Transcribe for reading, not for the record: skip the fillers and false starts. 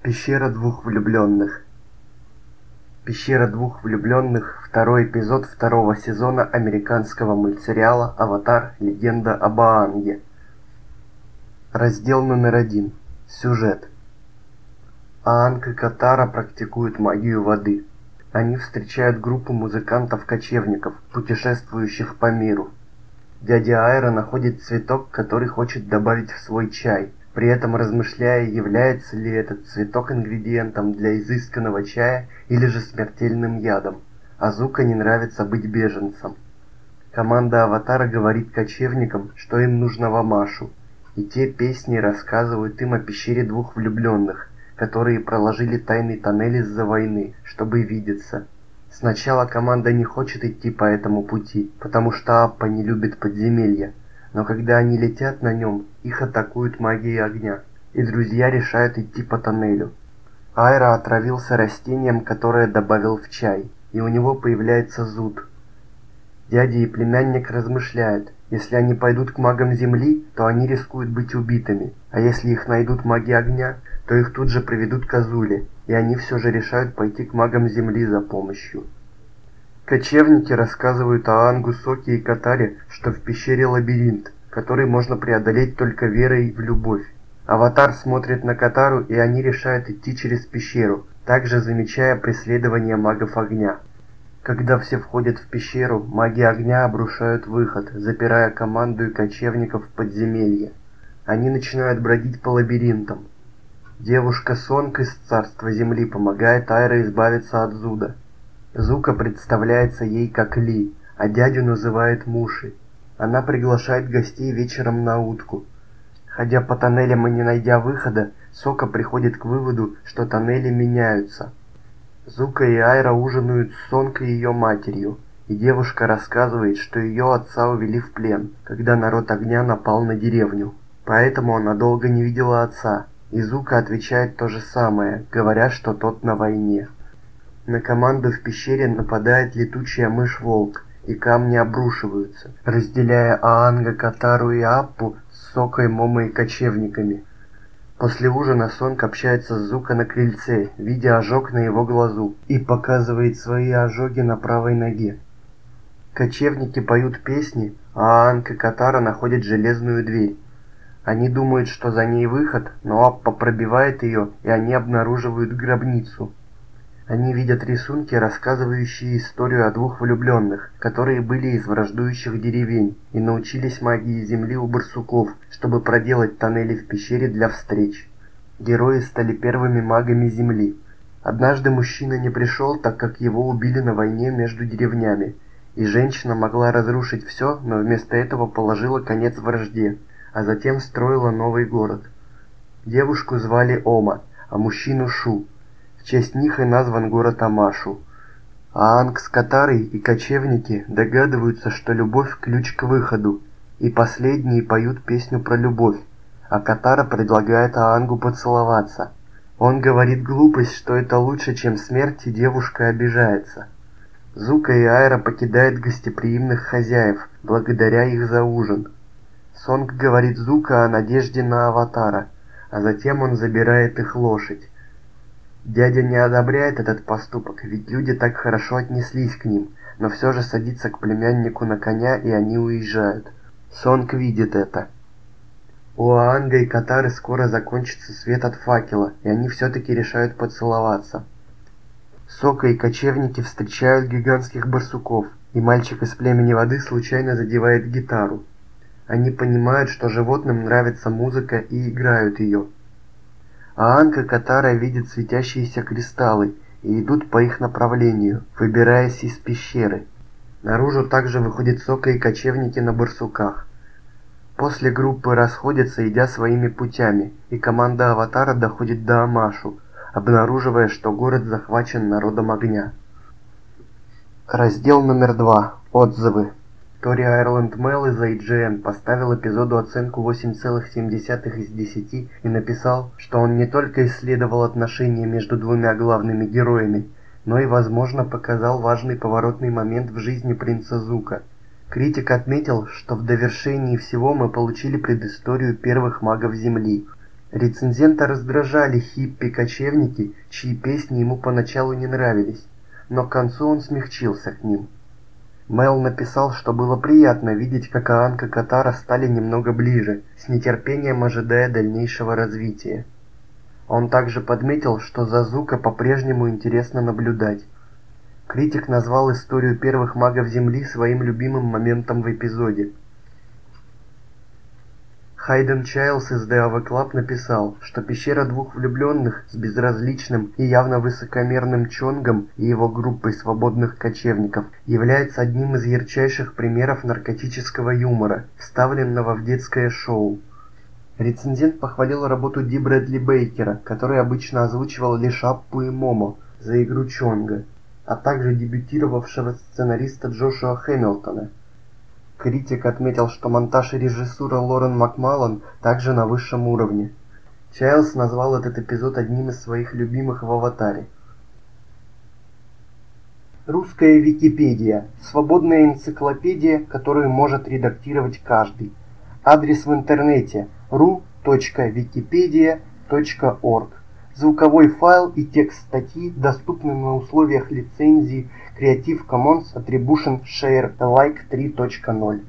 Пещера двух влюбленных. Пещера двух влюбленных. Второй эпизод второго сезона американского мультсериала «Аватар. Легенда об Аанге». Раздел номер 1. Сюжет. Аанг и Катара практикуют магию воды. Они встречают группу музыкантов-кочевников, путешествующих по миру. Дядя Айро находит цветок, который хочет добавить в свой чай, при этом размышляя, является ли этот цветок ингредиентом для изысканного чая или же смертельным ядом. Азука не нравится быть беженцем. Команда Аватара говорит кочевникам, что им нужно в Амашу, и те песни рассказывают им о пещере двух влюбленных, которые проложили тайный тоннель из-за войны, чтобы видеться. Сначала команда не хочет идти по этому пути, потому что Аппа не любит подземелья, но когда они летят на нем, их атакуют магией огня, и друзья решают идти по тоннелю. Айро отравился растением, которое добавил в чай, и у него появляется зуд. Дядя и племянник размышляют, если они пойдут к магам земли, то они рискуют быть убитыми, а если их найдут маги огня, то их тут же приведут к Азуле, и они все же решают пойти к магам земли за помощью. Кочевники рассказывают Аангу, Соке и Катаре, что в пещере лабиринт, который можно преодолеть только верой в любовь. Аватар смотрит на Катару, и они решают идти через пещеру, также замечая преследование магов огня. Когда все входят в пещеру, маги огня обрушают выход, запирая команду и кочевников в подземелье. Они начинают бродить по лабиринтам. Девушка Сонг из Царства Земли помогает Айро избавиться от зуда. Зука представляется ей как Ли, а дядю называет Муши. Она приглашает гостей вечером на утку. Ходя по тоннелям и не найдя выхода, Сока приходит к выводу, что тоннели меняются. Зука и Айро ужинают с Сонг и ее матерью, и девушка рассказывает, что ее отца увели в плен, когда народ огня напал на деревню. Поэтому она долго не видела отца, и Зука отвечает то же самое, говоря, что тот на войне. На команду в пещере нападает летучая мышь-волк, и камни обрушиваются, разделяя Аанга, Катару и Аппу с Сокой, Момой и кочевниками. После ужина Сонг общается с Зука на крыльце, видя ожог на его глазу, и показывает свои ожоги на правой ноге. Кочевники поют песни, а Аанг и Катара находят железную дверь. Они думают, что за ней выход, но Аппа пробивает ее, и они обнаруживают гробницу. Они видят рисунки, рассказывающие историю о двух влюбленных, которые были из враждующих деревень и научились магии земли у барсуков, чтобы проделать тоннели в пещере для встреч. Герои стали первыми магами земли. Однажды мужчина не пришел, так как его убили на войне между деревнями, и женщина могла разрушить все, но вместо этого положила конец вражде, а затем строила новый город. Девушку звали Ома, а мужчину Шу. В честь них и назван город Амашу. Аанг с Катарой и кочевники догадываются, что любовь – ключ к выходу, и последние поют песню про любовь, а Катара предлагает Аангу поцеловаться. Он говорит глупость, что это лучше, чем смерть, и девушка обижается. Зука и Айро покидают гостеприимных хозяев, благодаря их за ужин. Сонг говорит Зука о надежде на Аватара, а затем он забирает их лошадь. Дядя не одобряет этот поступок, ведь люди так хорошо отнеслись к ним, но все же садится к племяннику на коня, и они уезжают. Сонг видит это. У Аанга и Катары скоро закончится свет от факела, и они все-таки решают поцеловаться. Сока и кочевники встречают гигантских барсуков, и мальчик из племени воды случайно задевает гитару. Они понимают, что животным нравится музыка, и играют ее. Аанг и Катара видят светящиеся кристаллы и идут по их направлению, выбираясь из пещеры. Наружу также выходят Сока и кочевники на барсуках. После группы расходятся, идя своими путями, и команда Аватара доходит до Амашу, обнаруживая, что город захвачен народом огня. Раздел номер 2. Отзывы. Тори Айрланд Мэл из IGN поставил эпизоду оценку 8,7 из 10 и написал, что он не только исследовал отношения между двумя главными героями, но и, возможно, показал важный поворотный момент в жизни принца Зука. Критик отметил, что в довершении всего мы получили предысторию первых магов Земли. Рецензента раздражали хиппи-кочевники, чьи песни ему поначалу не нравились, но к концу он смягчился к ним. Мел написал, что было приятно видеть, как Аанка Катара стали немного ближе, с нетерпением ожидая дальнейшего развития. Он также подметил, что за Зуко по-прежнему интересно наблюдать. Критик назвал историю первых магов Земли своим любимым моментом в эпизоде. Хайден Чайлз из The Ava Club написал, что «Пещера двух влюбленных» с безразличным и явно высокомерным Чонгом и его группой свободных кочевников является одним из ярчайших примеров наркотического юмора, вставленного в детское шоу. Рецензент похвалил работу Ди Брэдли Бейкера, который обычно озвучивал лишь Аппу и Момо за игру Чонга, а также дебютировавшего сценариста Джошуа Хэмилтона. Критик отметил, что монтаж и режиссура Лорен Макмаллан также на высшем уровне. Чайлз назвал этот эпизод одним из своих любимых в «Аватаре». Русская Википедия – свободная энциклопедия, которую может редактировать каждый. Адрес в интернете ru.wikipedia.org. Звуковой файл и текст статьи доступны на условиях лицензии Creative Commons Attribution Share Alike 3.0.